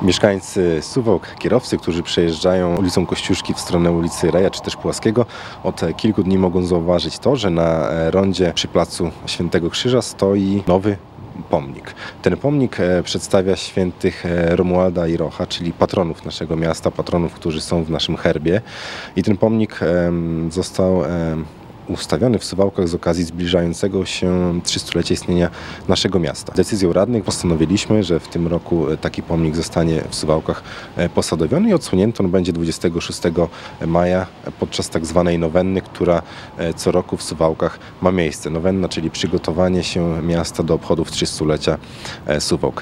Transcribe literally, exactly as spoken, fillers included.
Mieszkańcy Suwałk, kierowcy, którzy przejeżdżają ulicą Kościuszki w stronę ulicy Reja czy też Pułaskiego, od kilku dni mogą zauważyć to, że na rondzie przy placu Świętego Krzyża stoi nowy pomnik. Ten pomnik przedstawia świętych Romualda i Rocha, czyli patronów naszego miasta, patronów, którzy są w naszym herbie. I ten pomnik został ustawiony w Suwałkach z okazji zbliżającego się trzystulecia istnienia naszego miasta. Decyzją radnych postanowiliśmy, że w tym roku taki pomnik zostanie w Suwałkach posadowiony i odsłonięty on będzie dwudziestego szóstego maja podczas tak zwanej nowenny, która co roku w Suwałkach ma miejsce. Nowenna, czyli przygotowanie się miasta do obchodów trzystulecia Suwałk.